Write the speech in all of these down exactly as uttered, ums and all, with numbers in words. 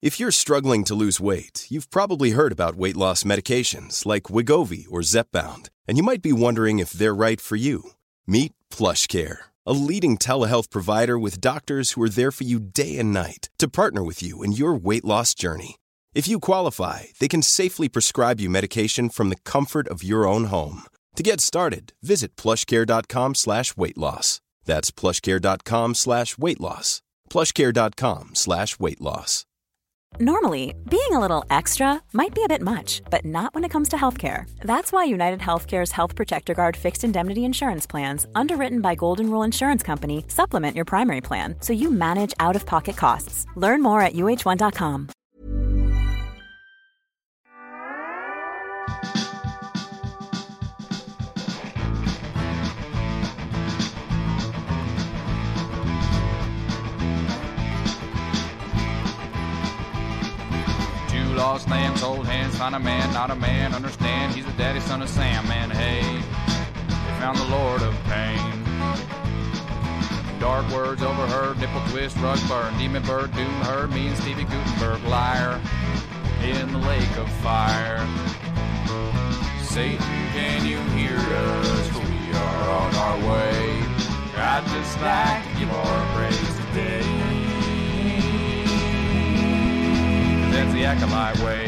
If you're struggling to lose weight, you've probably heard about weight loss medications like Wegovy or Zepbound, and you might be wondering if they're right for you. Meet PlushCare, a leading telehealth provider with doctors who are there for you day and night to partner with you in your weight loss journey. If you qualify, they can safely prescribe you medication from the comfort of your own home. To get started, visit plushcare.com slash weight loss. That's plushcare.com slash weight loss. plushcare.com slash weight loss. Normally, being a little extra might be a bit much, but not when it comes to healthcare. That's why United Healthcare's Health Protector Guard fixed indemnity insurance plans, underwritten by Golden Rule Insurance Company, supplement your primary plan so you manage out-of-pocket costs. Learn more at U H one dot com. Lost lambs, hold hands, find a man, not a man, understand he's the daddy, son of Sam, man, hey, they found the Lord of Pain. Dark words overheard, nipple twist, rug burn, demon bird, doom heard, me and Stevie Gutenberg, liar, in the lake of fire. Satan, can you hear us, for we are on our way, I'd just like to give our praise today. That's the Acolyte way.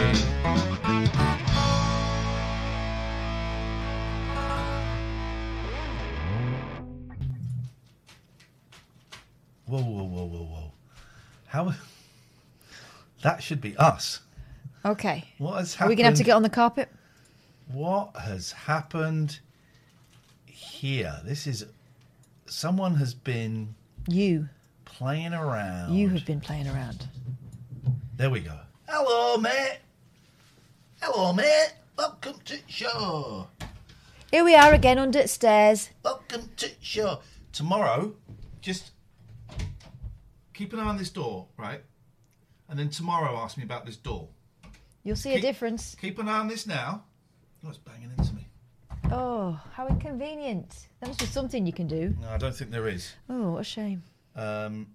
Whoa, whoa, whoa, whoa, whoa. How... That should be us. Okay. What has Are happened? we going to have to get on the carpet? What has happened here? This is... Someone has been... You. Playing around. You have been playing around. There we go. Hello, mate. Hello, mate. Welcome to the show. Here we are again under the stairs. Welcome to the show. Tomorrow, just keep an eye on this door, right? And then tomorrow ask me about this door. You'll see keep, a difference. Keep an eye on this now. Oh, it's banging into me. Oh, how inconvenient. That must be something you can do. No, I don't think there is. Oh, what a shame. Um...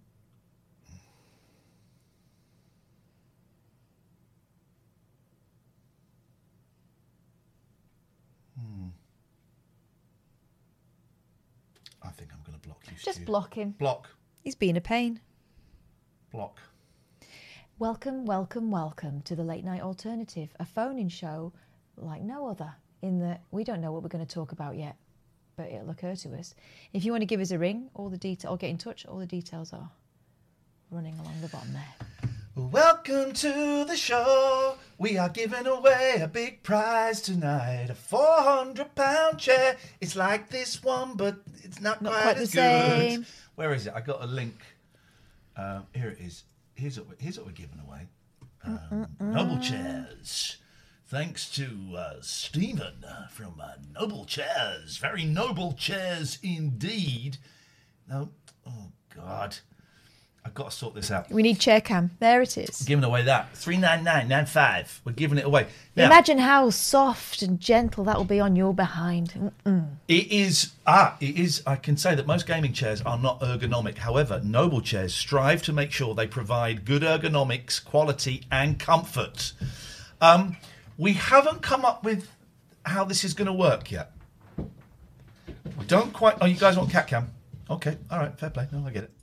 I think I'm going to block you, Just Stu. block him. Block. He's being a pain. Block. Welcome, welcome, welcome to the Late Night Alternative, a phone-in show like no other, in that we don't know what we're going to talk about yet, but it'll occur to us. If you want to give us a ring, all the detail, or get in touch, all the details are running along the bottom there. Welcome to the show. We are giving away a big prize tonight. A four hundred pound chair. It's like this one, but it's not, Not quite, quite as the good. same. Where is it? I got a link. Um, here it is. Here's what, we- here's what we're giving away. Um, Noble Chairs. Thanks to uh, Stephen from uh, Noble Chairs. Very noble chairs indeed. No. Oh, God. I've got to sort this out. We need chair cam. There it is. Giving away that three nine nine nine five. We're giving it away. Now, Imagine how soft and gentle that will be on your behind. Mm-mm. it is ah, it is. I can say that most gaming chairs are not ergonomic. However, Noble Chairs strive to make sure they provide good ergonomics, quality, and comfort. Um, we haven't come up with how this is going to work yet. We don't quite. Oh, you guys want cat cam? Okay, all right, fair play. No, I get it.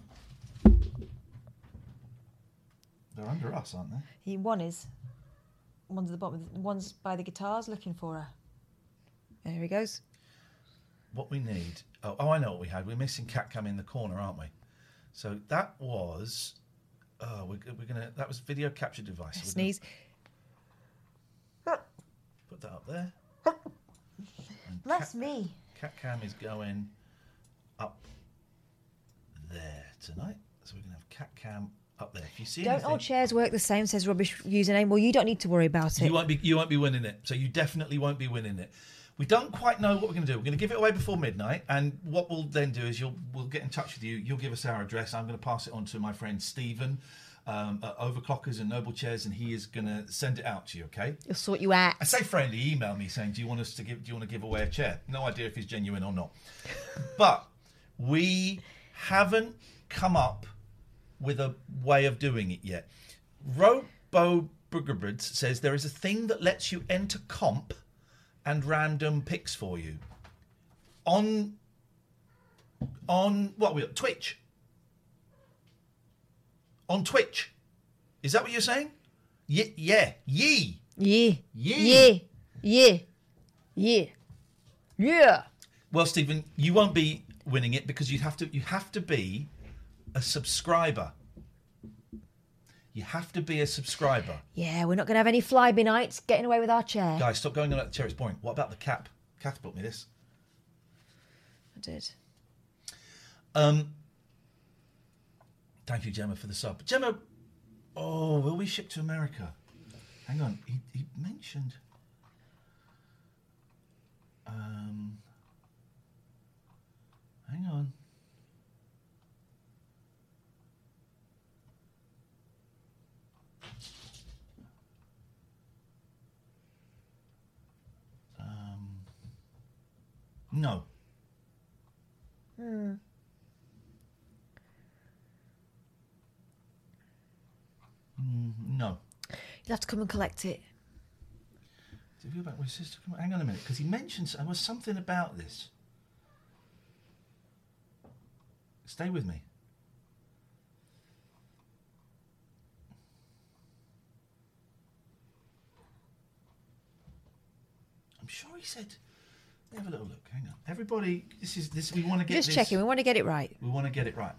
They're under us, aren't they? He, one is. One's at the bottom. One's by the guitars looking for her. There he goes. What we need... Oh, oh, I know what we had. We're missing cat cam in the corner, aren't we? So that was... Oh, we're, we're going to... That was video capture device. So Sneeze. Put that up there. That's cat, me. Cat cam is going up there tonight. So we're going to have cat cam up there. If you see Don't anything, all chairs work the same, says Rubbish Username. Well, you don't need to worry about it. you won't be you won't be winning it. So you definitely won't be winning it. We don't quite know what we're going to do. We're going to give it away before midnight, and what we'll then do is you'll we'll get in touch with you. You'll give us our address. I'm going to pass it on to my friend Stephen um, at Overclockers and Noble Chairs, and he is going to send it out to you. Okay? He'll sort you out. I say friend. He emailed me saying, "Do you want us to give? Do you want to give away a chair?" No idea if he's genuine or not, but we haven't come up with a way of doing it yet. Rope Bo Boogerbirds says there is a thing that lets you enter comp and random picks for you on on what are we Twitch. On Twitch, is that what you're saying? Ye- yeah, ye, Yeah, ye. yeah, yeah, yeah, yeah. Well, Stephen, you won't be winning it because you have to. You have to be a subscriber. You have to be a subscriber. Yeah, we're not going to have any flyby nights getting away with our chair. Guys, stop going on at the chair. It's boring. What about the cap? Kath brought me this. I did. Um. Thank you, Gemma, for the sub. Gemma, oh, will we ship to America? Hang on, he, he mentioned. Um. Hang on. Um. No. Hmm. Mm, no. You'll have to come and collect it. Did you go back with his sister? Come on, hang on a minute, because he mentioned there was something about this. Stay with me. I'm sure he said. Let me have a little look. Hang on, everybody. This is this. We want to get Just this, checking. We want to get it right. We want to get it right.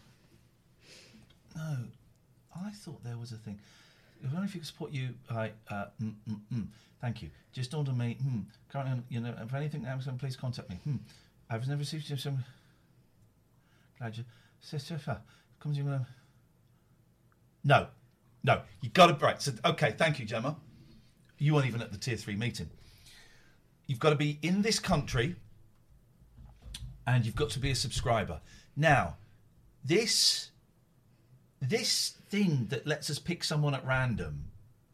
No, I thought there was a thing. If only if you could support you. I. Uh, mm, mm, mm. Thank you. Just order me. Hmm. Currently, you know, if anything happens, please contact me. Hmm. I've never received some. Glad you. Sister, comes in. No, no. You got it right. So okay. Thank you, Gemma. You weren't even at the tier three meeting. You've got to be in this country, and you've got to be a subscriber. Now, this. This thing that lets us pick someone at random,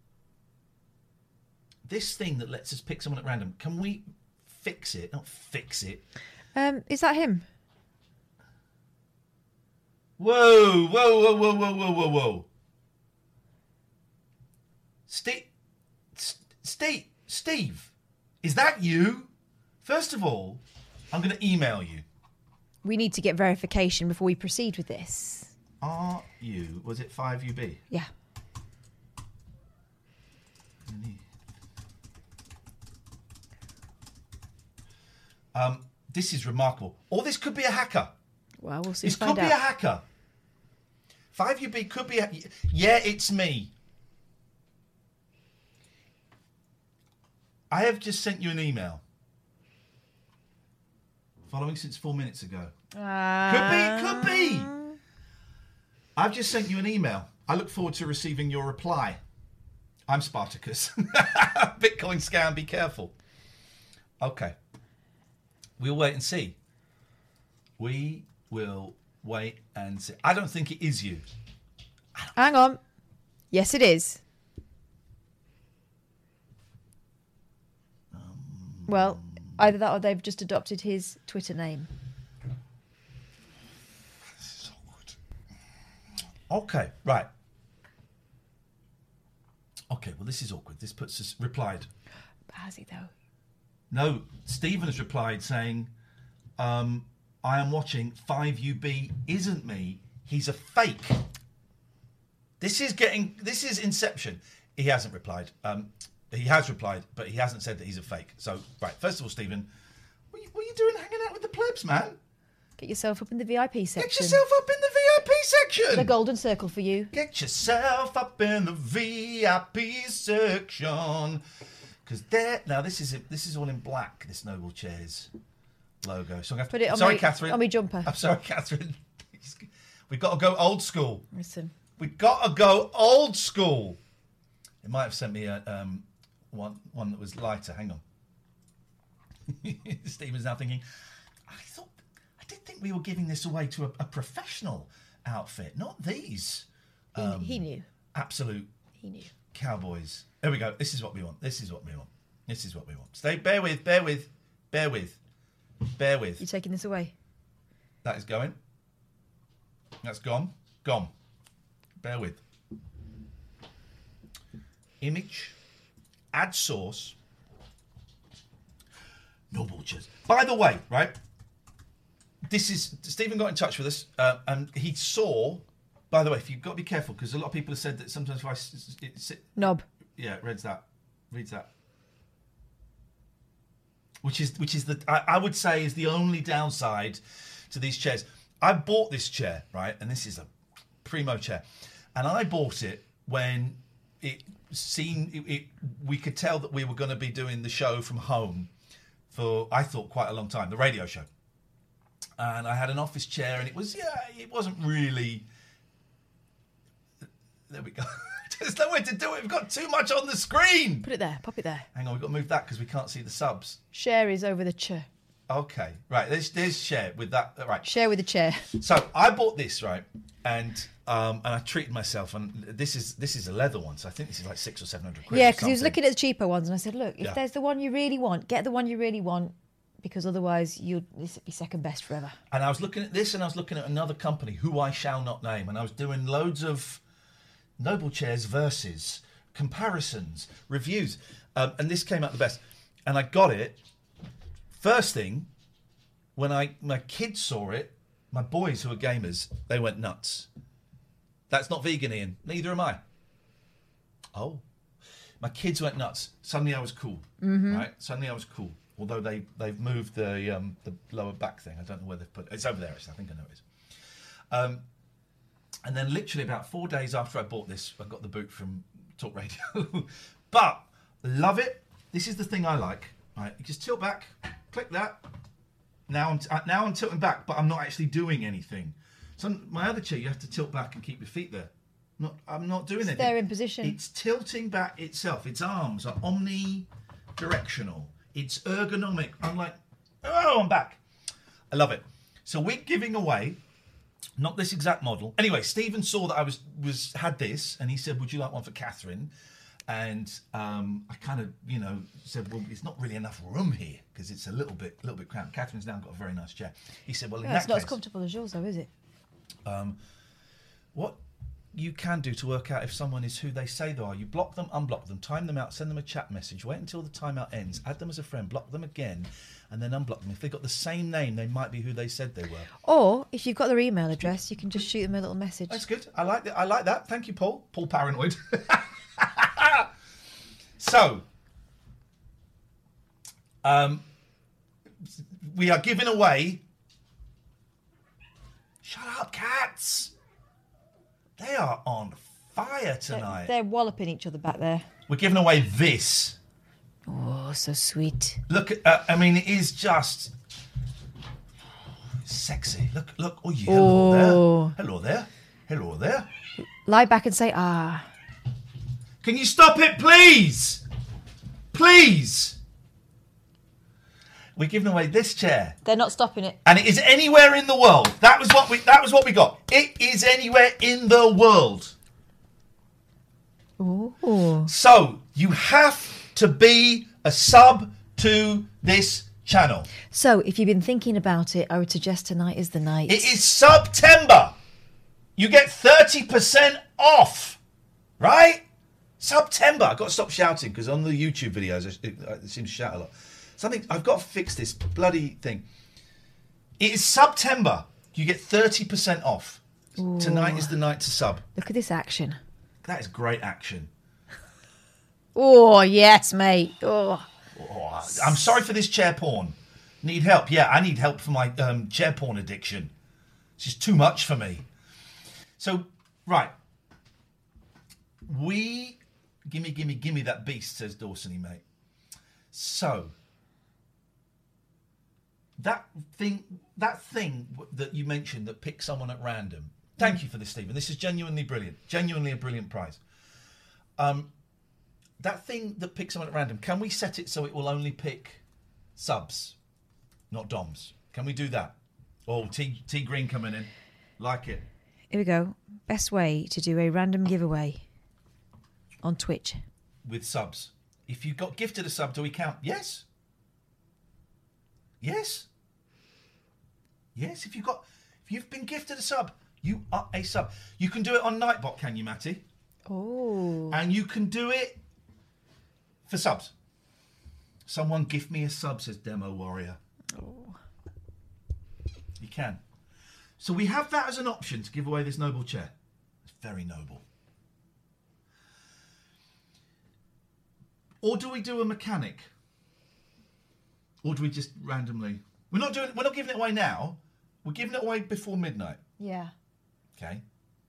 this thing that lets us pick someone at random, can we fix it? Not fix it. Um, is that him? Whoa, whoa, whoa, whoa, whoa, whoa, whoa, whoa. Steve, Steve, Steve, is that you? First of all, I'm going to email you. We need to get verification before we proceed with this. Are you, was it five U B? Yeah. Um, this is remarkable. Or this could be a hacker. Well, we'll soon This find could out. be a hacker. five U B could be a... Yeah, it's me. I have just sent you an email. Following since four minutes ago. Uh... Could be, could be. I've just sent you an email. I look forward to receiving your reply. I'm Spartacus. Bitcoin scam, be careful. Okay. We'll wait and see. We will wait and see. I don't think it is you. Hang on. Yes, it is. Um, well, either that or they've just adopted his Twitter name. Okay, right. Okay, well, this is awkward. This puts us... Replied. Has he, though? No, Stephen has replied saying, um, I am watching five U B isn't me. He's a fake. This is getting... This is Inception. He hasn't replied. Um, he has replied, but he hasn't said that he's a fake. So, right, first of all, Stephen, what are you, what are you doing hanging out with the plebs, man? Get yourself up in the V I P section. Get yourself up in the V I P section. The golden circle for you. Get yourself up in the V I P section. Because there, now this is this is all in black. This Noble Chairs logo. So I'm gonna have to, Put it on sorry, my, Catherine. on my jumper. I'm sorry, Catherine. We've got to go old school. Listen. We've got to go old school. It might have sent me a um, one one that was lighter. Hang on. Stephen's now thinking, I thought. I did think we were giving this away to a, a professional outfit, not these. He, Um, he knew. Absolute He knew. cowboys. There we go. This is what we want. This is what we want. This is what we want. Stay. Bear with. Bear with. Bear with. Bear with. You taking this away? That is going. That's gone. Gone. Bear with. image, add source, noble chairs. By the way, right, this is, Stephen got in touch with us, uh, and he saw, by the way, if you've got to be careful, because a lot of people have said that sometimes if I sit... Knob. Yeah, it reads that. Reads that. Which is, which is the, I, I would say, is the only downside to these chairs. I bought this chair, right, and this is a primo chair, and I bought it when it seemed, it, it, we could tell that we were going to be doing the show from home for, I thought, quite a long time, the radio show. And I had an office chair, and it was, yeah, it wasn't really... There we go. There's no way to do it. We've got too much on the screen. Put it there. Pop it there. Hang on, we've got to move that because we can't see the subs. Share is over the chair. Okay, right. There's there's share with that. Right. Share with the chair. So I bought this, right, and um and I treated myself, and this is this is a leather one, so I think this is like six or seven hundred quid. Yeah, because he was looking at the cheaper ones, and I said, look, if Yeah. there's the one you really want, get the one you really want, because otherwise you'll this would be second best forever. And I was looking at this, and I was looking at another company who I shall not name, and I was doing loads of Noble Chairs versus comparisons, reviews, um, and this came out the best. And I got it. First thing, when I my kids saw it, my boys who are gamers, they went nuts. That's not vegan, Ian. Neither am I. Oh, my kids went nuts. Suddenly I was cool, Mm-hmm. right? Suddenly I was cool. Although they they've moved the um, the lower back thing. I don't know where they've put it. It's over there. Actually, I think I know it is. Um, and then literally about four days after I bought this, I got the boot from Talk Radio. But love it. This is the thing I like. Right, you just tilt back, click that. Now I'm uh, now I'm tilting back, but I'm not actually doing anything. So my other chair, you have to tilt back and keep your feet there. Not, I'm not doing it. They're in position. It's tilting back itself. Its arms are omnidirectional. It's ergonomic. I'm like, oh, I'm back. I love it. So we're giving away, not this exact model. Anyway, Stephen saw that I was was had this, and he said, "Would you like one for Catherine?" And um, I kind of, you know, said, "Well, it's not really enough room here because it's a little bit, little bit cramped." Catherine's now got a very nice chair. He said, "Well, in Yeah, that it's not case, as comfortable as yours, though, is it? um, what you can do to work out if someone is who they say they are, you block them, unblock them, time them out, send them a chat message, wait until the timeout ends, add them as a friend, block them again, and then unblock them. If they've got the same name, they might be who they said they were." Or if you've got their email address, you can just shoot them a little message. That's good. I like that. I like that. Thank you, Paul. Paul Paranoid. So, um, we are giving away. Shut up, cats! They are on fire They're, tonight. they're walloping each other back there. We're giving away this. Oh, so sweet. Look at. Uh, I mean, it is just sexy. Look, look. Oh, yeah. Hello Oh. there. Hello there. Hello there. Lie back and say, ah. Can you stop it, please? Please. We're giving away this chair, They're not stopping it. and it is anywhere in the world. That was what we. That was what we got. It is anywhere in the world. Ooh. So you have to be a sub to this channel. So, if you've been thinking about it, I would suggest tonight is the night. It is September. You get thirty percent off, right? September. I've got to stop shouting because on the YouTube videos it, it seems to shout a lot. Something I've got to fix this bloody thing. It is September. You get thirty percent off. Ooh. Tonight is the night to sub. Look at this action. That is great action. Oh, yes, mate. Oh. Oh, I'm sorry for this chair porn. Need help? Yeah, I need help for my um, chair porn addiction. It's just too much for me. So, right. We... Gimme, gimme, gimme that beast, says Dawsony, mate. So, that thing that thing that you mentioned that picks someone at random. Thank you for this, Stephen. This is genuinely brilliant. Genuinely a brilliant prize. Um, that thing that picks someone at random, can we set it so it will only pick subs, not doms? Can we do that? Oh, T, T Green coming in. Like it. Here we go. Best way to do a random giveaway on Twitch. With subs. If you got gifted a sub, do we count? Yes. Yes. Yes, if you got if you've been gifted a sub, you are a sub. You can do it on Nightbot, can you, Matty? Oh. And you can do it For subs. Someone gift me a sub, says Demo Warrior. Oh. You can. So we have that as an option to give away this noble chair. It's very noble. Or do we do a mechanic? Or do we just randomly... We're not doing. We're not giving it away now. We're giving it away before midnight. Yeah. Okay.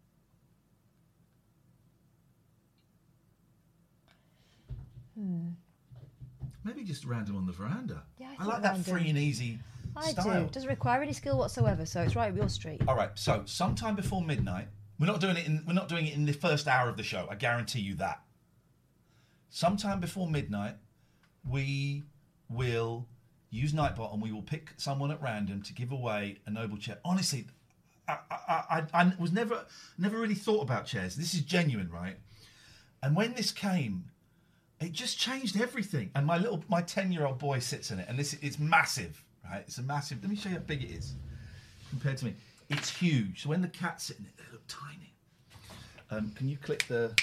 Hmm. Maybe just random on the veranda. Yeah, I I think like that random. free and easy I style. do. Doesn't require any skill whatsoever, so it's right up your street. All right. So sometime before midnight. We're not doing it in. We're not doing it in the first hour of the show. I guarantee you that. Sometime before midnight, we will use Nightbot and we will pick someone at random to give away a noble chair. Honestly, I, I, I, I was never, never really thought about chairs. This is genuine, right? And when this came, it just changed everything. And my little, my ten-year-old boy sits in it, and this it's massive, right? It's a massive. Let me show you how big it is compared to me. It's huge. So when the cats sit in it, they look tiny. Um, can you click the?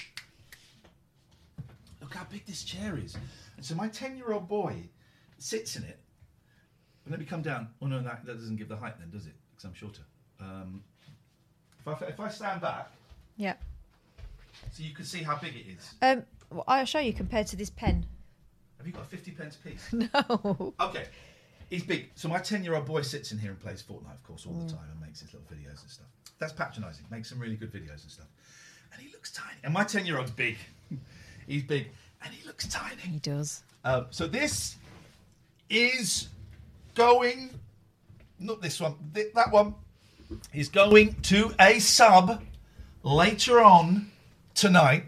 Look how big this chair is. And so my ten-year-old boy sits in it. And let me come down. Oh no, that, that doesn't give the height then, does it? Because I'm shorter. Um, if I if I stand back, Yeah. so you can see how big it is. Um, well, I'll show you compared to this pen. Have you got a fifty pence piece? No. Okay. He's big. So my ten-year-old boy sits in here and plays Fortnite, of course, all the time and makes his little videos and stuff. That's patronising. Makes some really good videos and stuff. And he looks tiny. And my ten-year-old's big. He's big. And he looks tiny. He does. Um, so this is going... Not this one. Th- that one is going to a sub later on tonight.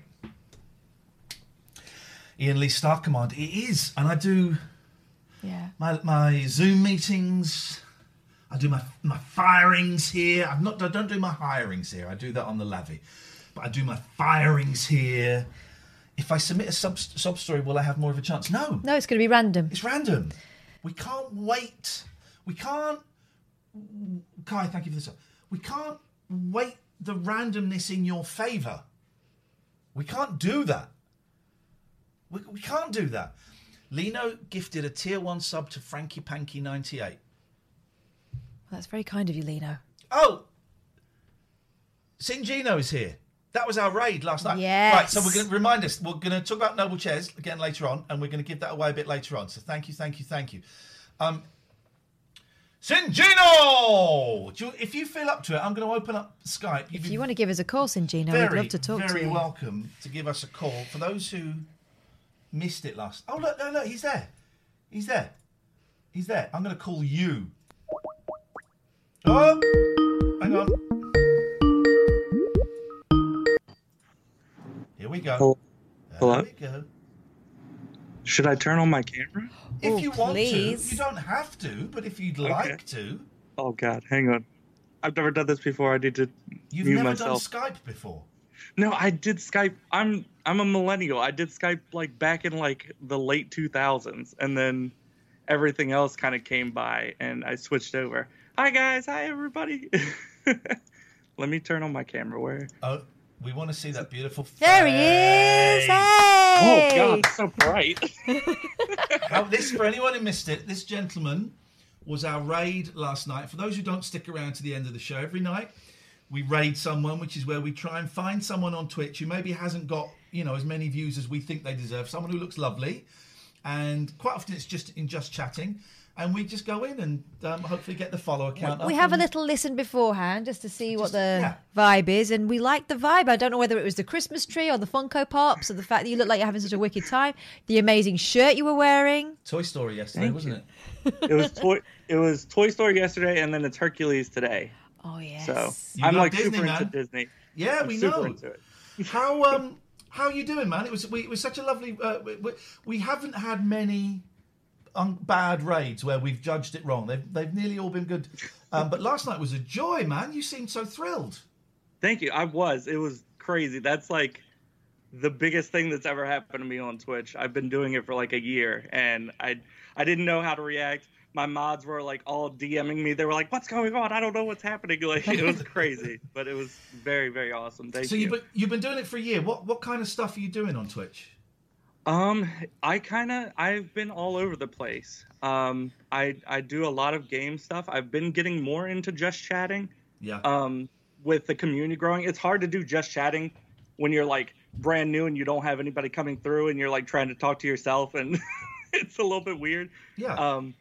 Ian Lee Star Command. It is. And I do... Yeah. My my Zoom meetings, I do my my firings here. I'm not I don't do my hirings here. I do that on the Lavy, but I do my firings here. If I submit a sub sub story, will I have more of a chance? No, No, it's going to be random. it's random. We can't wait. We can't. Kai, thank you for this. We can't weight the randomness in your favour. We can't do that. We we can't do that. Lino gifted a tier one sub to Frankie Panky ninety-eight. That's very kind of you, Lino. Oh, Singino is here. That was our raid last night. Yes. Right, so we're going to remind us, we're going to talk about Noble Chairs again later on, and we're going to give that away a bit later on. So thank you, thank you, thank you. Um, Singino! Do you, if you feel up to it, I'm going to open up Skype. If you want to give us a call, Singino, very, we'd love to talk to very you. welcome to give us a call. For those who missed it last... Oh, look, look, look, he's there. He's there. He's there. I'm going to call you. Oh, hang on. Here we go. Hello? There Hello? we go. Should I turn on my camera? If Oh, you want please. to. You don't have to, but if you'd like to. Oh God, hang on. I've never done this before. I need to You've mute never myself. done Skype before. No, I did Skype. I'm I'm a millennial. I did Skype like back in like the late two thousands, and then everything else kind of came by, and I switched over. Hi guys, hi everybody. Let me turn on my camera. Where? Oh, we want to see that beautiful face. There he is! Oh Hey! God, it's so bright. Now, this, for anyone who missed it, this gentleman was our raid last night. For those who don't stick around to the end of the show, every night we raid someone, which is where we try and find someone on Twitch who maybe hasn't got, you know, as many views as we think they deserve. Someone who looks lovely, and quite often it's just in just chatting. And we just go in and um, hopefully get the follow account. We up have a and- little listen beforehand just to see what Just- the yeah. vibe is, and we like the vibe. I don't know whether it was the Christmas tree or the Funko Pops or the fact that you look like you're having such a wicked time, the amazing shirt you were wearing. Toy Story yesterday, Thank wasn't you. it? It was toy. It was Toy Story yesterday, and then it's Hercules today. Oh, yes. So You I'm love like Disney, super man. into Disney. Yeah, I'm we super know. into it. How um how are you doing, man? It was we, it was such a lovely. Uh, we, we, we haven't had many um, bad raids where we've judged it wrong. They've they've nearly all been good. Um, but last night was a joy, man. You seemed so thrilled. Thank you. I was. It was crazy. That's like the biggest thing that's ever happened to me on Twitch. I've been doing it for like a year, and I I didn't know how to react. My mods were like all DMing me. They were like, "What's going on? I don't know what's happening." Like it was crazy, but it was very very awesome. Thank So you. you've been, you've been doing it for a year. What what kind of stuff are you doing on Twitch? Um, I kind of I've been all over the place. Um, I I do a lot of game stuff. I've been getting more into just chatting. Yeah. Um, with the community growing, it's hard to do just chatting when you're like brand new and you don't have anybody coming through and you're like trying to talk to yourself, and it's a little bit weird. Yeah. Um,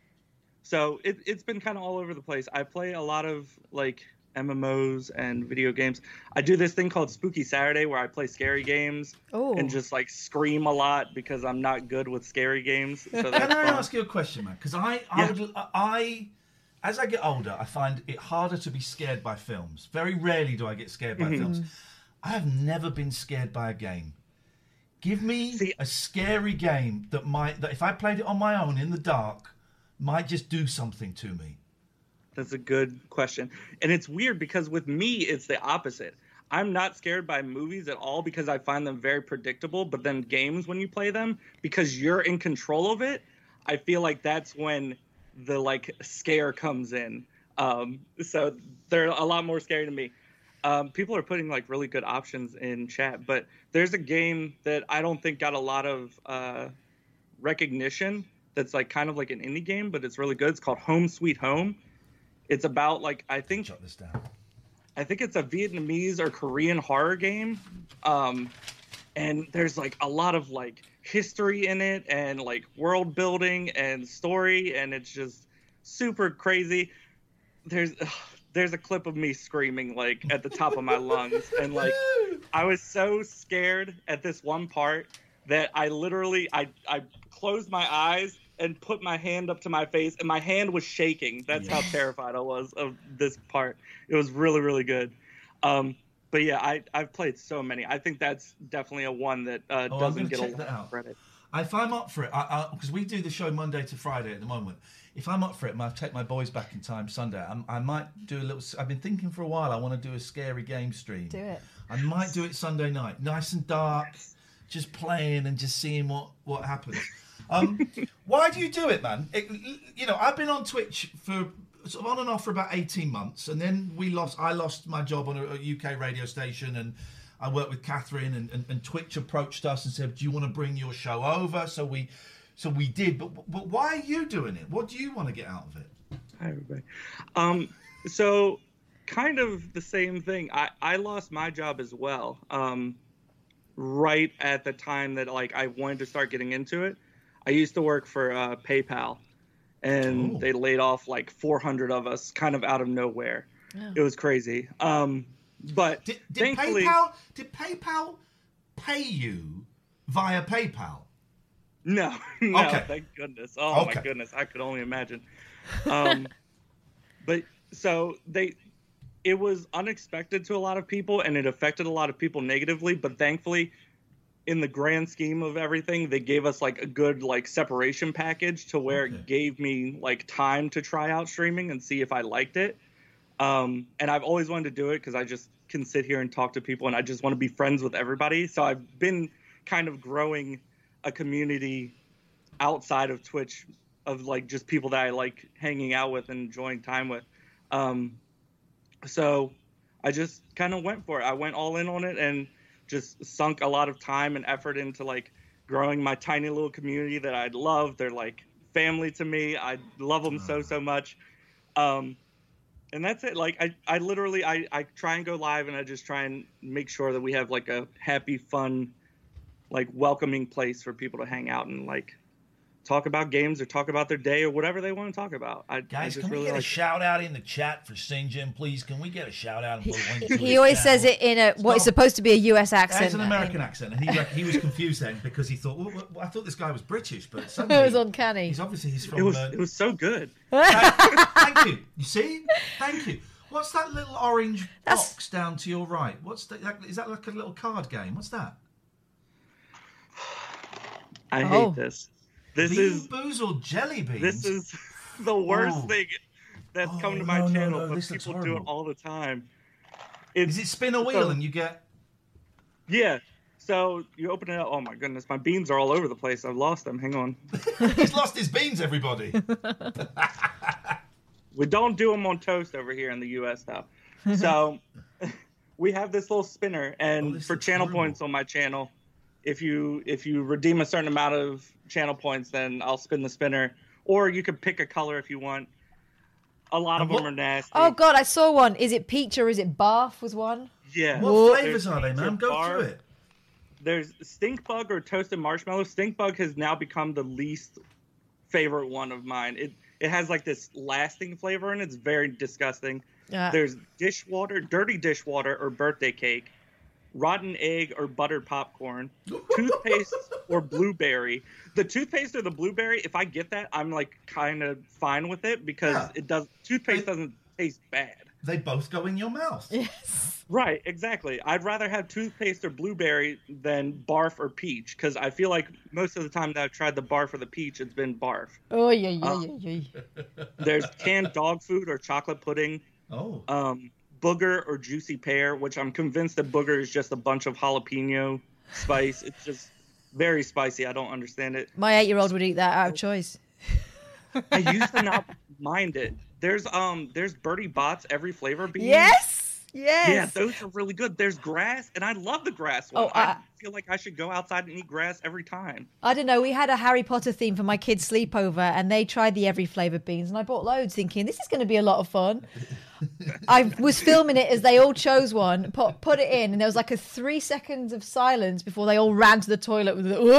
so it it's been kind of all over the place. I play a lot of like M M Os and video games. I do this thing called Spooky Saturday where I play scary games Ooh. and just like scream a lot because I'm not good with scary games. So that's Can I fun. ask you a question, man? Because I, I, Yeah. would, I, as I get older, I find it harder to be scared by films. Very rarely do I get scared by Mm-hmm. films. I have never been scared by a game. Give me See- a scary game that might, that if I played it on my own in the dark, might just do something to me. That's a good question. And it's weird because with me, it's the opposite. I'm not scared by movies at all because I find them very predictable. But then games, when you play them, because you're in control of it, I feel like that's when the like scare comes in. Um, so they're a lot more scary to me. Um, people are putting like really good options in chat, but there's a game that I don't think got a lot of uh, recognition. That's like kind of like an indie game, but it's really good. It's called Home Sweet Home. It's about like I think Jot this down. I think it's a Vietnamese or Korean horror game, um, and there's like a lot of like history in it and like world building and story, and it's just super crazy. There's ugh, there's a clip of me screaming like at the top of my lungs, and like I was so scared at this one part that I literally I I closed my eyes and put my hand up to my face, and my hand was shaking. That's how terrified I was of this part. It was really, really good. Um, but yeah, I, I've played so many. I think that's definitely a one that uh, Oh, I'm doesn't gonna get a check lot that of out. credit. If I'm up for it, because we do the show Monday to Friday at the moment. If I'm up for it, and I take my boys back in time Sunday, I'm, I might do a little. I've been thinking for a while. I want to do a scary game stream. Do it. I might do it Sunday night, nice and dark, just playing and just seeing what what happens. Um, why do you do it, man? It, you know, I've been on Twitch for sort of on and off for about eighteen months, and then we lost. I lost my job on a, a U K radio station, and I worked with Catherine, and, and, and Twitch approached us and said, "Do you want to bring your show over?" So we, so we did. But but why are you doing it? What do you want to get out of it? Hi, everybody. Um, so kind of the same thing. I, I lost my job as well. Um, right at the time that like I wanted to start getting into it. I used to work for uh, PayPal, and Oh. they laid off like four hundred of us kind of out of nowhere. Oh. It was crazy. Um, but Did, did thankfully, PayPal did PayPal pay you via PayPal? no, no, Okay. thank goodness. Oh Okay. my goodness, I could only imagine. Um, but so they, it was unexpected to a lot of people, and it affected a lot of people negatively. But thankfully, in the grand scheme of everything, they gave us like a good like separation package to where Okay. it gave me like time to try out streaming and see if I liked it. Um, and I've always wanted to do it because I just can sit here and talk to people, and I just want to be friends with everybody. So I've been kind of growing a community outside of Twitch of like just people that I like hanging out with and enjoying time with. Um, so I just kind of went for it. I went all in on it and just sunk a lot of time and effort into like growing my tiny little community that I love. They're like family to me. I love them so, so much. Um, and that's it. Like I, I literally, I, I try and go live, and I just try and make sure that we have like a happy, fun, like welcoming place for people to hang out and like talk about games or talk about their day or whatever they want to talk about. I, I Guys, just can we really get a like shout out in the chat for Saint Jim, please? Can we get a shout out? And put a link to He his always channel? says it in a what is not- supposed to be a U S accent. It's an American accent, and he rec- he was confused then because he thought, well, well, I thought this guy was British, but It suddenly was uncanny. he's obviously he's from. it was, uh, it was so good. Thank you. You see? Thank you. What's that little orange That's- box down to your right? What's that? Is that like a little card game? What's that? I Oh. hate this. This Bean is Boozled jelly beans. this is the worst Oh. thing that's Oh, come to my no, no, channel, no, but this looks people do it horrible. all the time. Is it spin a wheel so- and you get? Yeah. So you open it up. Oh my goodness, my beans are all over the place. I've lost them. Hang on. He's lost his beans, everybody. We don't do them on toast over here in the U S though. So we have this little spinner, and Oh, this for looks channel horrible. points on my channel, if you if you redeem a certain amount of channel points, then I'll spin the spinner. Or you could pick a color if you want. A lot of what, them are nasty. Oh God, I saw one. Is it peach or is it barf? Was one? Yeah. What flavors are they, man? Go barf. through it. There's stink bug or toasted marshmallow. Stink bug has now become the least favorite one of mine. It it has like this lasting flavor and it's very disgusting. Yeah. There's dishwater, dirty dishwater or birthday cake, rotten egg or buttered popcorn, toothpaste or blueberry. The toothpaste or the blueberry, if I get that, I'm like kind of fine with it because Yeah. it does toothpaste doesn't taste bad. They both go in your mouth. Yes. Right, exactly. I'd rather have toothpaste or blueberry than barf or peach because I feel like most of the time that I've tried the barf or the peach, it's been barf. Oh yeah, yeah, Uh, yeah, yeah. There's canned dog food or chocolate pudding, Oh. um, booger or juicy pear, which I'm convinced that booger is just a bunch of jalapeno spice. It's just very spicy. I don't understand it. My eight-year-old would eat that out of choice. I used to not mind it. There's um, there's Bertie Bott's every flavor bean. Yes, yes. Yeah, those are really good. There's grass, and I love the grass one. Oh, I- I feel like I should go outside and eat grass every time. I don't know. We had a Harry Potter theme for my kids' sleepover, and they tried the every flavored beans, and I bought loads, thinking this is going to be a lot of fun. I was filming it as they all chose one, put put it in, and there was like a three seconds of silence before they all ran to the toilet with the.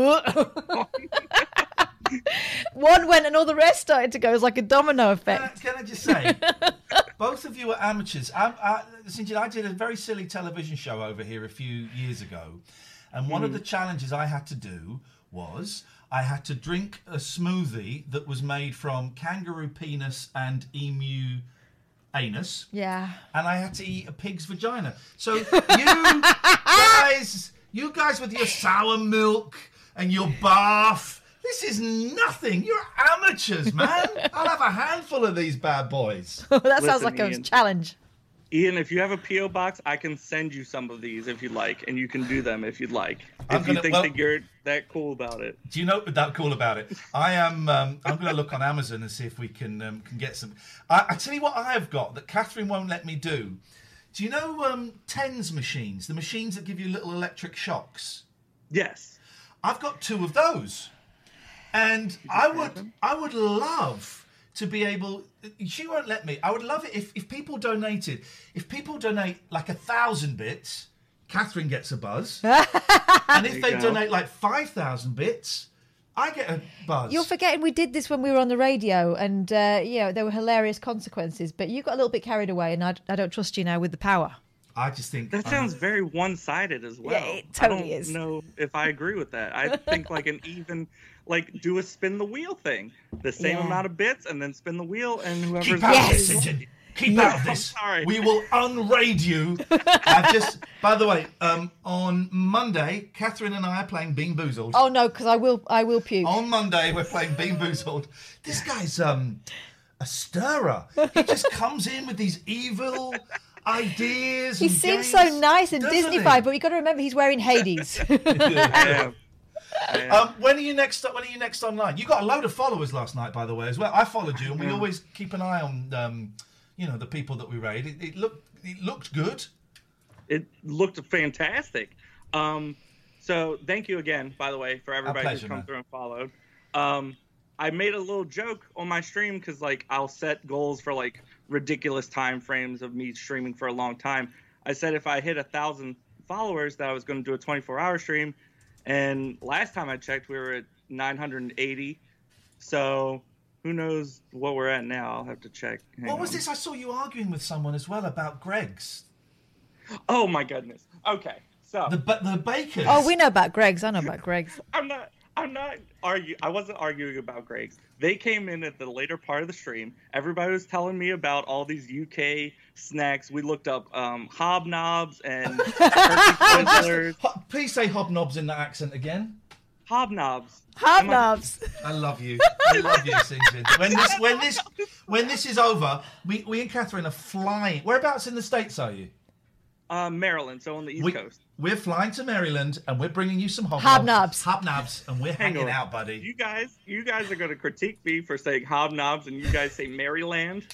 Uh, uh. One went, and all the rest started to go. It was like a domino Can I, effect. can I just say, both of you are amateurs. I, I, Sinjin, I did a very silly television show over here a few years ago, and one of the challenges I had to do was I had to drink a smoothie that was made from kangaroo penis and emu anus, Yeah. and I had to eat a pig's vagina. So you guys, you guys with your sour milk and your bath. This is nothing. You're amateurs, man. I'll have a handful of these bad boys. That sounds Listen, like a Ian. challenge. Ian, if you have a P O box, I can send you some of these if you'd like, and you can do them if you'd like. I'm if you gonna- think well- that you're that cool about it. Do you know what's that cool about it? I am. Um, I'm going to look on Amazon and see if we can um, can get some. I, I tell you what I have got that Catherine won't let me do. Do you know um, TENS machines? The machines that give you little electric shocks. Yes. I've got two of those, and I would I would love to be able. She won't let me. I would love it if if people donated. If people donate like a thousand bits, Catherine gets a buzz, and if you they go. donate like five thousand bits, I get a buzz. You're forgetting we did this when we were on the radio, and uh, yeah, there were hilarious consequences. But you got a little bit carried away, and I, I don't trust you now with the power. I just think That um, sounds very one-sided as well. Yeah, it totally I don't is. know if I agree with that. I think like an even, like do a spin the wheel thing, the same Yeah. amount of bits, and then spin the wheel, and whoever's Keep out Yes. of this, St. Keep out of this. sorry. We will unraid you. I've just. By the way, um, on Monday, Catherine and I are playing Bean Boozled. Oh no, because I will I will puke. On Monday, we're playing Bean Boozled. This guy's um a stirrer. He just comes in with these evil ideas. He and seems games, so nice and doesn't he? Disney-fied, but we got to remember he's wearing Hades. Yeah. Um, when are you next? When are you next online? You got a load of followers last night, by the way, as well. I followed you, and we always keep an eye on, um, you know, the people that we raid. It, it looked, it looked good. It looked fantastic. Um, so thank you again, by the way, for everybody pleasure, who's come man. through and followed. Um, I made a little joke on my stream because like I'll set goals for like ridiculous time frames of me streaming for a long time. I said if I hit a thousand followers that I was going to do a twenty-four hour stream, and last time I checked we were at nine hundred eighty. So who knows what we're at now? I'll have to check. Hang What was on. this? I saw you arguing with someone as well about Greg's. Oh my goodness. Okay, so The ba- the bakers. Oh, we know about Greg's. I know about Greg's. I'm not. I'm not argue. I wasn't arguing about Greg's. They came in at the later part of the stream. Everybody was telling me about all these U K snacks. We looked up um, hobnobs and turkey twizzlers. Ho- Please say hobnobs in that accent again. Hobnobs. Hobnobs. I love you. I love you, Sinjin. When this, when this, when this is over, we, we and Catherine are flying. Whereabouts in the States are you? Uh, Maryland, so on the East We, Coast. we're flying to Maryland, and we're bringing you some hobnobs. Hobnobs. Hobnobs, and we're Hang hanging on. out, buddy. You guys, you guys are going to critique me for saying hobnobs, and you guys say Maryland.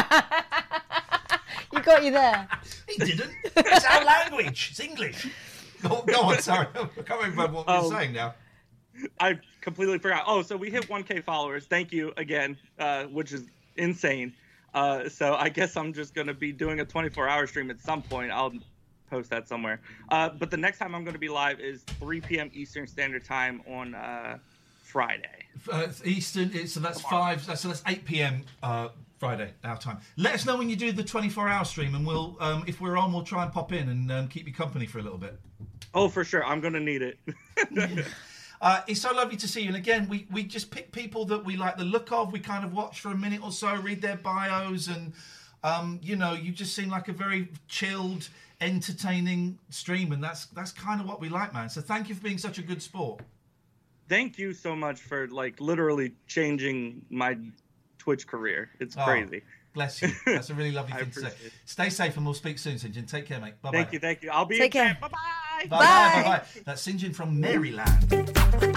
You got you there. He didn't. It's our language. It's English. Go, go on, sorry. I can't remember what Oh. you're saying now. I completely forgot. Oh, so we hit one K followers. Thank you again, uh, which is insane. Uh, so I guess I'm just going to be doing a twenty-four hour stream at some point. I'll post that somewhere. Uh, but the next time I'm going to be live is three p.m. Eastern Standard Time on uh, Friday. Uh, Eastern, so that's five, so that's eight p.m. Uh, Friday, our time. Let us know when you do the twenty-four hour stream, and we'll, um, if we're on, we'll try and pop in and um, keep you company for a little bit. Oh, for sure. I'm going to need it. Uh, it's so lovely to see you. And again, we, we just pick people that we like the look of. We kind of watch for a minute or so, read their bios, and, um, you know, you just seem like a very chilled, entertaining stream. And that's that's kind of what we like, man. So thank you for being such a good sport. Thank you so much for, like, literally changing my Twitch career. It's crazy. Oh, bless you. That's a really lovely I thing to say. appreciate it. Stay safe, and we'll speak soon, St. John. Take care, mate. Bye-bye. Thank you, thank you. I'll be Take in care. chat. Bye-bye. Bye. Bye. Bye. Bye. That's St. John from Maryland.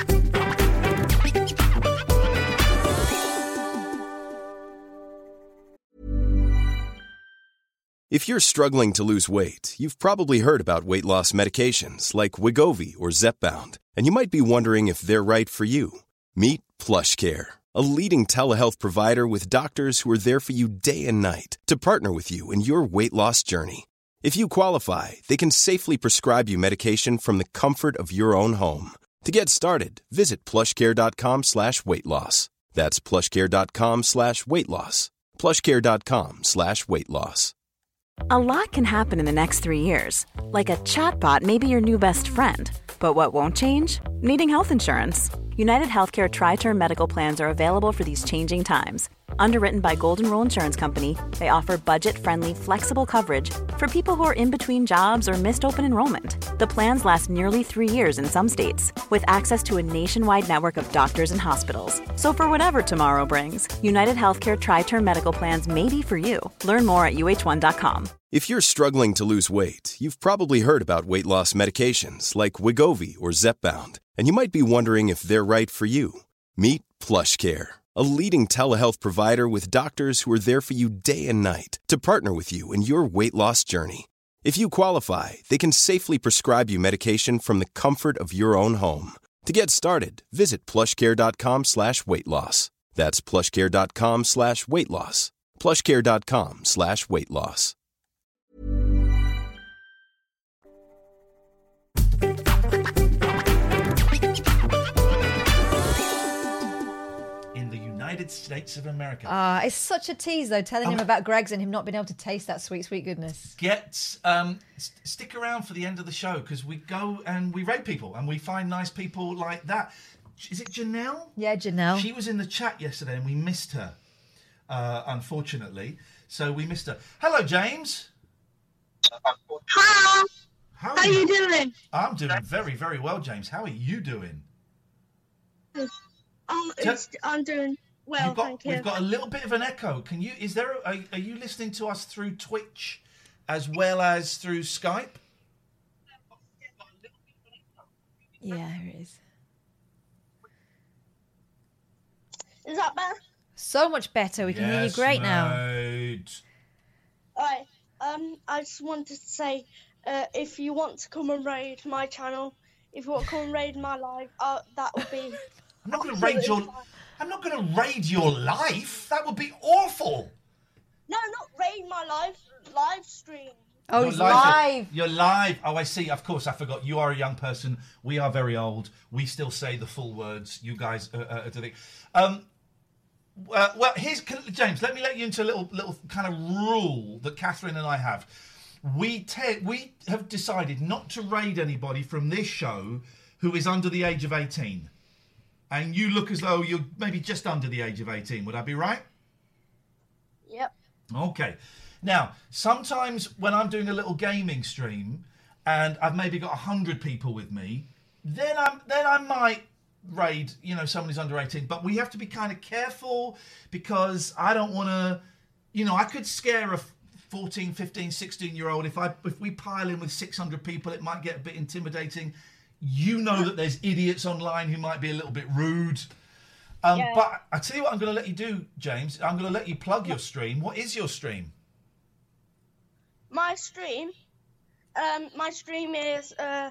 If you're struggling to lose weight, you've probably heard about weight loss medications like Wegovy or Zepbound, and you might be wondering if they're right for you. Meet PlushCare, a leading telehealth provider with doctors who are there for you day and night to partner with you in your weight loss journey. If you qualify, they can safely prescribe you medication from the comfort of your own home. To get started, visit plushcare.com slash weight loss. That's plushcare.com slash weight loss. plushcare.com slash weight loss. A lot can happen in the next three years. Like a chatbot may be your new best friend. But what won't change? Needing health insurance. United Healthcare Tri-Term Medical Plans are available for these changing times. Underwritten by Golden Rule Insurance Company, they offer budget-friendly, flexible coverage for people who are in between jobs or missed open enrollment. The plans last nearly three years in some states, with access to a nationwide network of doctors and hospitals. So for whatever tomorrow brings, United Healthcare Tri-Term Medical Plans may be for you. Learn more at U H one dot com. If you're struggling to lose weight, you've probably heard about weight loss medications like Wegovy or Zepbound, and you might be wondering if they're right for you. Meet PlushCare, a leading telehealth provider with doctors who are there for you day and night to partner with you in your weight loss journey. If you qualify, they can safely prescribe you medication from the comfort of your own home. To get started, visit plushcare.com slash weight loss. That's plushcare.com slash weight loss. plushcare.com slash weight loss. In the United States of America. Ah, it's such a tease, though, telling him about Greggs and him not being able to taste that sweet, sweet goodness. Get um, st- stick around for the end of the show, because we go and we rate people and we find nice people like that. Is it Janelle? Yeah, Janelle. She was in the chat yesterday and we missed her, uh, unfortunately. So we missed her. Hello, James. Hi, How how you doing? I'm doing very, very well, James. How are you doing? Um, Tell- it's, I'm doing well, You've got, thank you. we've got a little bit of an echo. Can you? Is there? A, are, are you listening to us through Twitch as well as through Skype? Yeah, here it is. Is that better? So much better. We can hear you great now. mate. Alright, um, I just wanted to say, uh, if you want to come and raid my channel, if you want to come and raid my live, uh, that would be... I'm not going to raid your. I'm not going to raid your life. That would be awful. No, not raid my live, live stream. Oh, You're he's live. You're live. Oh, I see. Of course, I forgot. You are a young person. We are very old. We still say the full words. You guys uh, uh, do the. Um, uh, well, here's James. Let me let you into a little little kind of rule that Catherine and I have. We te- we have decided not to raid anybody from this show who is under the age of eighteen. And you look as though you're maybe just under the age of eighteen. Would I be right? Yep. Okay. Now, sometimes when I'm doing a little gaming stream and I've maybe got one hundred people with me, then I'm then I might raid, you know, someone who's under eighteen. But we have to be kind of careful because I don't want to, you know, I could scare a fourteen, fifteen, sixteen-year-old. If I if we pile in with six hundred people, it might get a bit intimidating. You know that there's idiots online who might be a little bit rude. Um, Yeah. But I tell you what I'm going to let you do, James. I'm going to let you plug your stream. What is your stream? My stream, um, my stream is uh,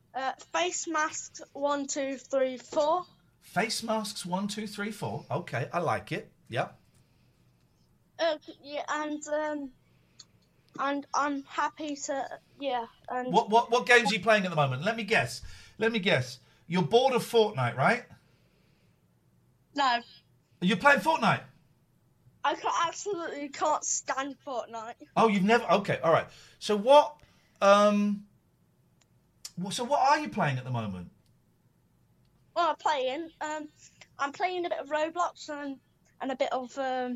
Uh, face masks one, two, three, four. Face masks one, two, three, four. Okay, I like it. Yep. Uh, yeah, and um, and I'm happy to yeah. And What what what games are you playing at the moment? Let me guess. Let me guess. You're bored of Fortnite, right? no, You're playing Fortnite. I ca- absolutely can't stand Fortnite. Oh, you've never. Okay, all right. So what? Um. wh- So what are you playing at the moment? Well, I'm playing. Um, I'm playing a bit of Roblox and and a bit of um,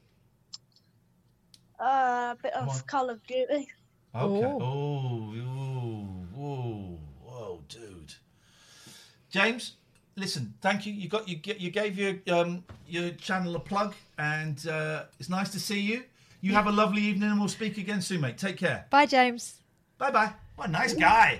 uh, a bit Come on. of Call of Duty. Okay. Ooh. Oh, ooh, ooh, whoa, dude. James, listen. Thank you. You got you get you gave your um your channel a plug, and uh, it's nice to see you. You have a lovely evening, and we'll speak again soon, mate. Take care. Bye, James. Bye bye. What a nice guy.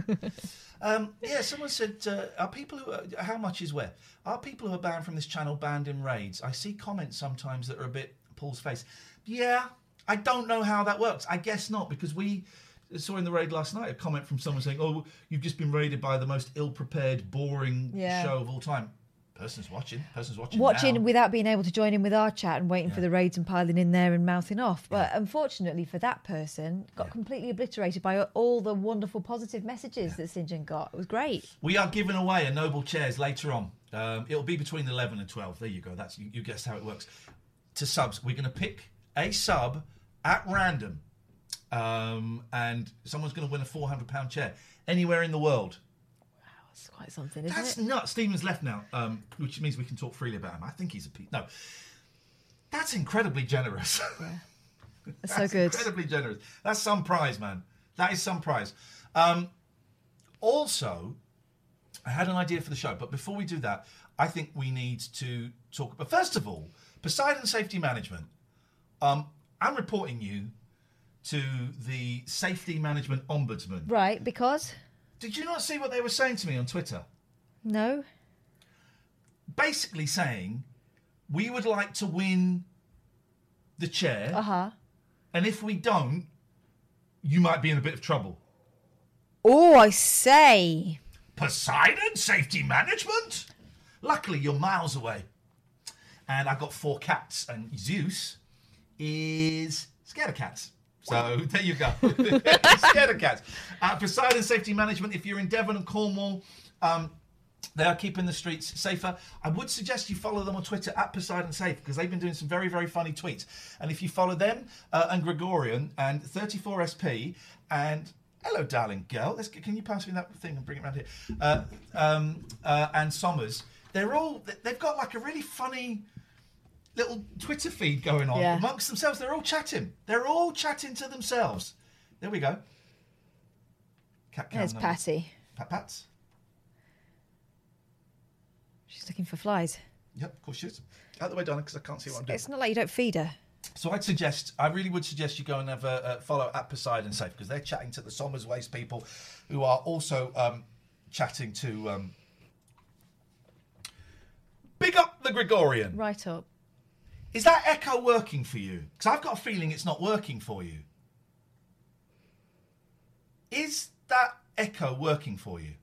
um, yeah, someone said, uh, are people who are, how much is where? Are people who are banned from this channel banned in raids? I see comments sometimes that are a bit Paul's face. Yeah, I don't know how that works. I guess not, because we saw in the raid last night a comment from someone saying, oh, you've just been raided by the most ill-prepared, boring Yeah. show of all time. Person's watching. Person's watching Watching now. without being able to join in with our chat and waiting Yeah. for the raids and piling in there and mouthing off. But unfortunately for that person, got Yeah. completely obliterated by all the wonderful positive messages that St John got. It was great. We are giving away a Noble Chairs later on. Um, it'll be between eleven and twelve. There you go. That's you, you guessed how it works. To subs, we're going to pick a sub at random, um, and someone's going to win a four hundred pound chair anywhere in the world. That's quite something, isn't That's it? nuts. Stephen's left now, um, which means we can talk freely about him. I think he's a pe- no. That's incredibly generous. That's so That's good. incredibly generous. That's some prize, man. That is some prize. Um, also, I had an idea for the show, but before we do that, I think we need to talk. But first of all, Poseidon Safety Management. Um, I'm reporting you to the Safety Management Ombudsman. Right, because? Did you not see what they were saying to me on Twitter? No. Basically saying, we would like to win the chair, Uh-huh. and if we don't, you might be in a bit of trouble. Oh, I say. Poseidon Safety Management? Luckily, you're miles away. And I've got four cats, and Zeus is scared of cats. So there you go. Scared of cats. Uh, Poseidon Safety Management, if you're in Devon and Cornwall, um, they are keeping the streets safer. I would suggest you follow them on Twitter at Poseidon Safe, because they've been doing some very, very funny tweets. And if you follow them uh, and Gregorian and thirty-four S P and hello, darling girl, Let's, can you pass me that thing and bring it around here? Uh, um, uh, and Sommers, they're all, they've got like a really funny little Twitter feed going on Yeah. amongst themselves. They're all chatting. They're all chatting to themselves. There we go. Cat cam There's number. Patty. Pat Pats. She's looking for flies. Yep, of course she is. Out the way, Donna, because I can't see what I'm doing. It's not like you don't feed her. So I'd suggest, I really would suggest you go and have a, a follow at Poseidon Safe, because they're chatting to the Somers Waste people, who are also um, chatting to um, Big Up the Gregorian. Right up. Is that echo working for you? Because I've got a feeling it's not working for you. Is that echo working for you?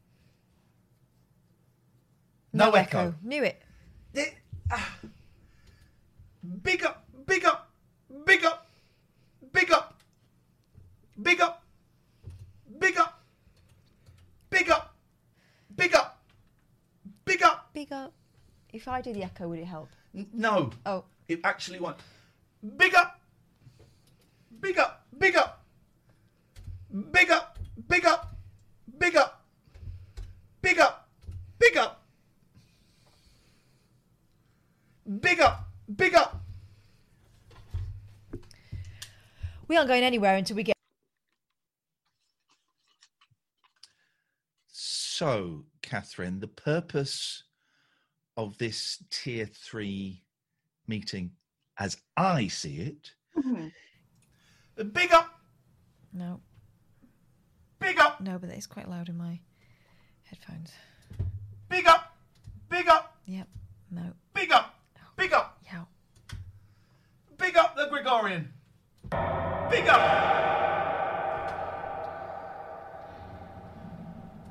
No, echo. Knew it. It, ah. Big up, big up, big up, big up, big up, big up, big up, big up, big up. Big up. If I do the echo, would it help? N- No. Oh. It actually won't. Big up, big up, big up, big up, big up, big up, big up, big up, big up, big up. We aren't going anywhere until we get... So, Catherine, the purpose of this tier three meeting, as I see it, Mm-hmm. big up, No. big up, No, but it's quite loud in my headphones. big up, big up, Yep. No. big up, big up, Yeah. big up the Gregorian. Big up.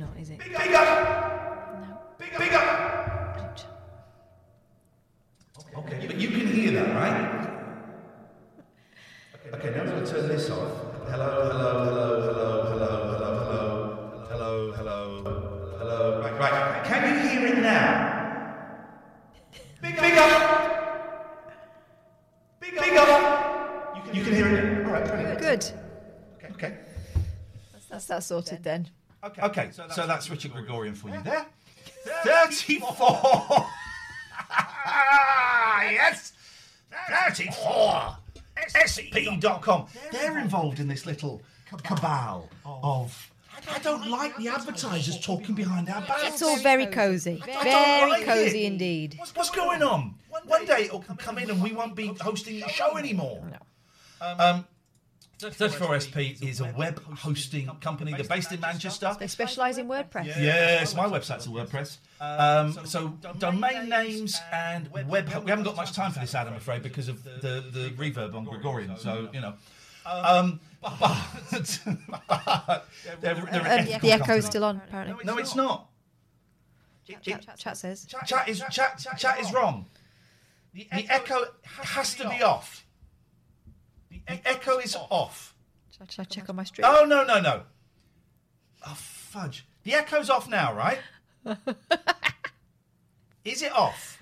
not, is it? Big up! No. Big, big up! Ouch. Okay, but you can hear that, right? Okay, now I'm going to turn this off. Hello, hello, hello, hello, hello, hello, hello, hello, hello, hello. Right, right. Can you hear it now? Big, big up! Big, big up! You can, you can hear it. All right, brilliant. Good. Okay, okay. That's that sorted then. Okay, okay. So that's, so that's Richard Gregorian for you there. thirty-four. Yes, thirty-four. S P dot com. They're involved in this little cabal of. I don't like the advertisers talking behind our backs. It's all very cosy. I don't Very like cosy it. indeed. What's, what's going on? One day it'll come in and we won't be hosting the show anymore. Um, thirty-four S P is a web hosting company. They're based in Manchester. They specialise in WordPress. Yes, my website's a WordPress. Um, so domain names and web. We haven't got much time for this, Ad, I'm afraid, because of the, the reverb on Gregorian. So you know. Um, but they're, they're an Um, ethical the echo's company. still on, apparently. No, it's not. Chat, chat says. Chat is chat. Chat is wrong. The echo has to be off. The echo is off. Should I check on my stream? Oh, no, no, no. Oh, fudge. The echo's off now, right? Is it off?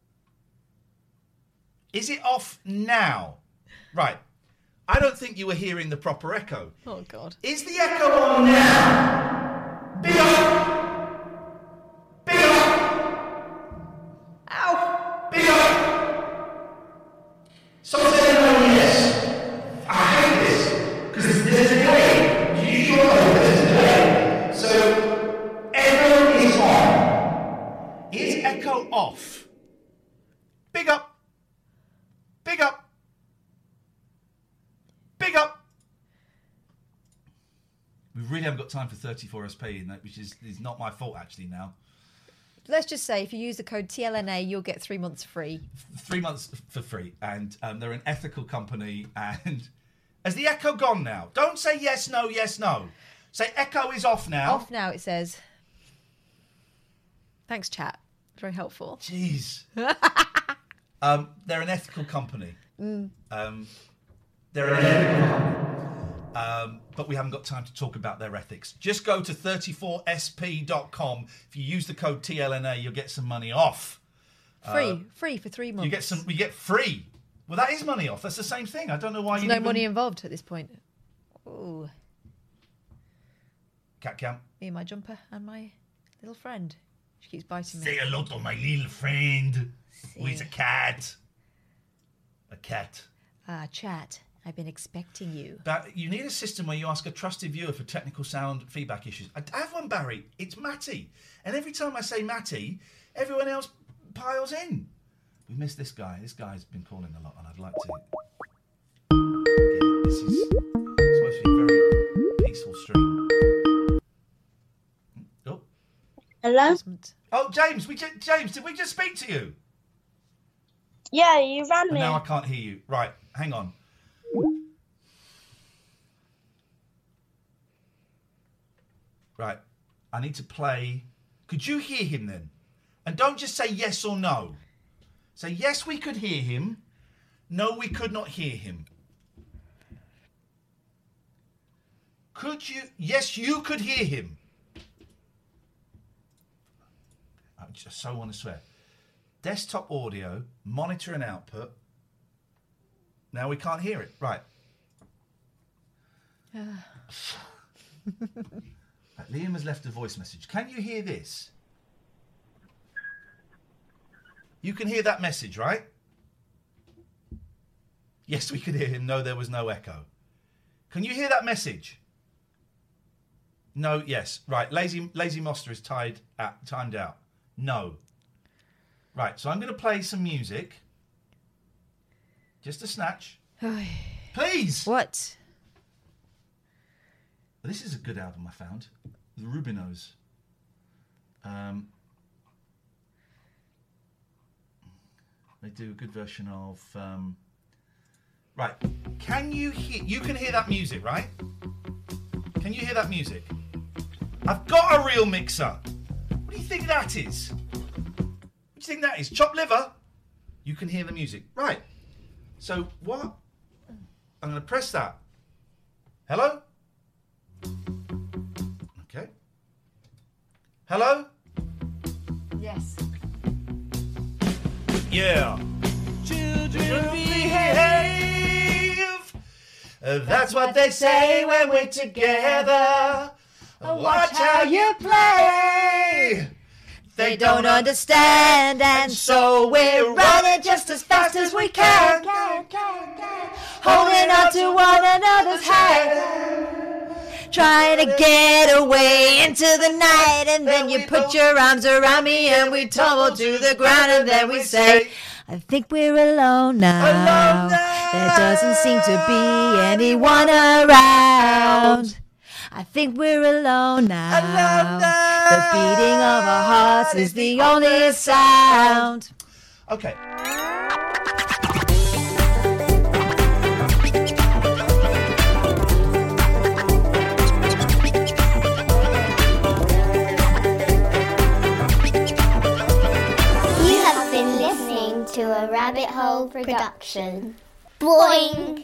Is it off now? Right. I don't think you were hearing the proper echo. Oh, God. Is the echo on now? Big up! Big up! Ow! Big up! Someone say no, yes. I hate this, because there's a delay. You sure know there's a delay. So, echo is on. Is echo off? Big up! Big up! Big up! We really haven't got time for thirty-four S P, in that, which is, is not my fault, actually, now. Let's just say if you use the code T L N A, you'll get three months free. Three months for free, and um, they're an ethical company. And has the echo gone now? Don't say yes, no, yes, no. Say echo is off now. Off now, it says. Thanks, chat. Very helpful. Jeez. um, they're an ethical company. Mm. Um, they're an ethical company. Um, but we haven't got time to talk about their ethics. Just go to thirty-four S P dot com. If you use the code T L N A, you'll get some money off. Free. Uh, free for three months. You get some. You get free. Well, that is money off. That's the same thing. I don't know why There's you. no even... money involved at this point. Ooh. Cat cam. Me and my jumper and my little friend. She keeps biting me. Say hello to my little friend, who is Say- a cat. A cat. Ah, chat. I've been expecting you. But you need a system where you ask a trusted viewer for technical sound feedback issues. I have one, Barry. It's Matty. And every time I say Matty, everyone else piles in. We miss this guy. This guy's been calling a lot, and I'd like to... Yeah, this is supposed to be a very peaceful stream. Oh. Hello? Oh, James, we ju- James, did we just speak to you? Yeah, you ran And me. now I can't hear you. Right, hang on. Right, I need to play. Could you hear him then? And don't just say yes or no. Say yes, we could hear him. No, we could not hear him. Could you? Yes, you could hear him. I just so want to swear. Desktop audio, monitor and output. Now we can't hear it. Right. Right, Liam has left a voice message. Can you hear this? You can hear that message, right? Yes, we could hear him. No, there was no echo. Can you hear that message? No, yes. Right, Lazy Lazy Monster is tied at, timed out. No. Right, so I'm going to play some music. Just a snatch. Please! What? This is a good album I found. The Rubinos. Um, they do a good version of... Um, right, can you hear... You can hear that music, right? Can you hear that music? I've got a real mixer. What do you think that is? What do you think that is? Chopped liver? You can hear the music. Right. So what? I'm going to press that. Hello? Okay. Hello? Yes. Yeah. Children behave. Uh, that's what they say when we're together. Watch how you play. They don't understand, and so we're running just as fast as we can, holding on to one another's hand, trying to get away into the night. And then you put your arms around me and we tumble to the ground, and then we say, I think we're alone now. Alone now. There doesn't seem to be anyone around. I think we're alone now. Alone now. The beating of our hearts is the only sound. Okay. You have been listening to a Rabbit Hole production. Boing!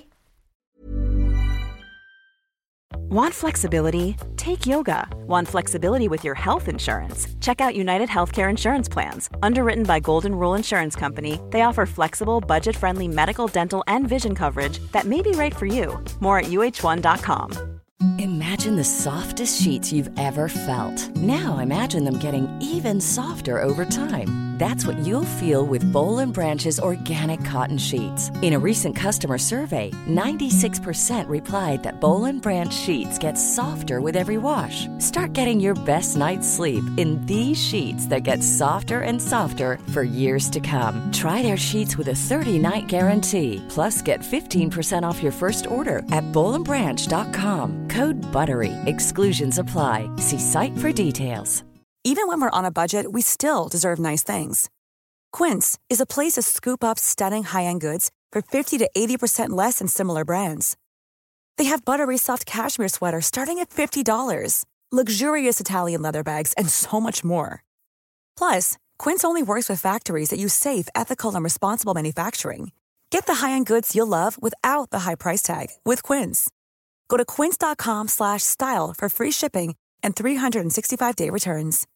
Want flexibility? Take yoga. Want flexibility with your health insurance? Check out United Healthcare Insurance Plans. Underwritten by Golden Rule Insurance Company, they offer flexible, budget-friendly medical, dental, and vision coverage that may be right for you. More at U H one dot com. Imagine the softest sheets you've ever felt. Now imagine them getting even softer over time. That's what you'll feel with Boll and Branch's organic cotton sheets. In a recent customer survey, ninety-six percent replied that Boll and Branch sheets get softer with every wash. Start getting your best night's sleep in these sheets that get softer and softer for years to come. Try their sheets with a thirty-night guarantee. Plus, get fifteen percent off your first order at boll and branch dot com. Code BUTTERY. Exclusions apply. See site for details. Even when we're on a budget, we still deserve nice things. Quince is a place to scoop up stunning high-end goods for fifty to eighty percent less than similar brands. They have buttery soft cashmere sweaters starting at fifty dollars, luxurious Italian leather bags, and so much more. Plus, Quince only works with factories that use safe, ethical, and responsible manufacturing. Get the high-end goods you'll love without the high price tag with Quince. Go to quince dot com slash style for free shipping and three sixty-five day returns.